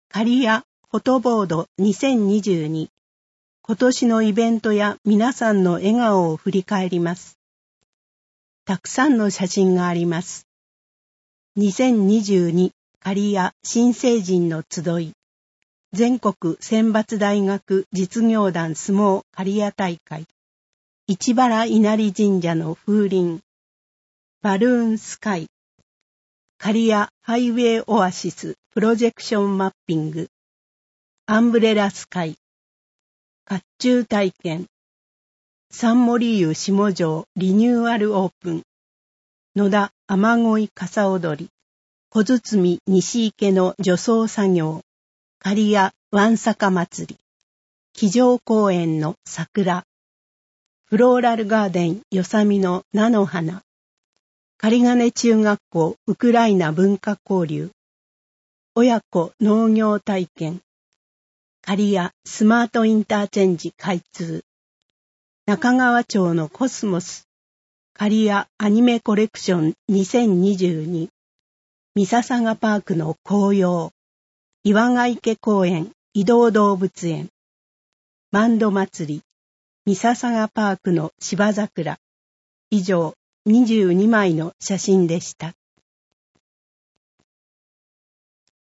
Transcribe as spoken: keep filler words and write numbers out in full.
刈谷フォトボードにせんにじゅうに。今年のイベントや皆さんの笑顔を振り返ります。たくさんの写真があります。にせんにじゅうに刈谷新成人の集い。全国選抜大学実業団相撲刈谷大会。市原稲荷神社の風鈴。バルーンスカイ。刈谷ハイウェイオアシスプロジェクションマッピング。アンブレラスカイ。甲冑体験。三森湯下城リニューアルオープン。野田雨乞い傘踊り。小堤西池の除草作業。刈谷わんさか祭り。木城公園の桜。フローラルガーデンよさみの菜の花。刈金中学校ウクライナ文化交流。親子農業体験。刈谷スマートインターチェンジ開通。中川町のコスモス。刈谷アニメコレクションにせんにじゅうに。三笹ヶパークの紅葉。岩ヶ池公園移動動物園。マンド祭り。三笹ヶパークの芝桜。以上にじゅうにまいの写真でした。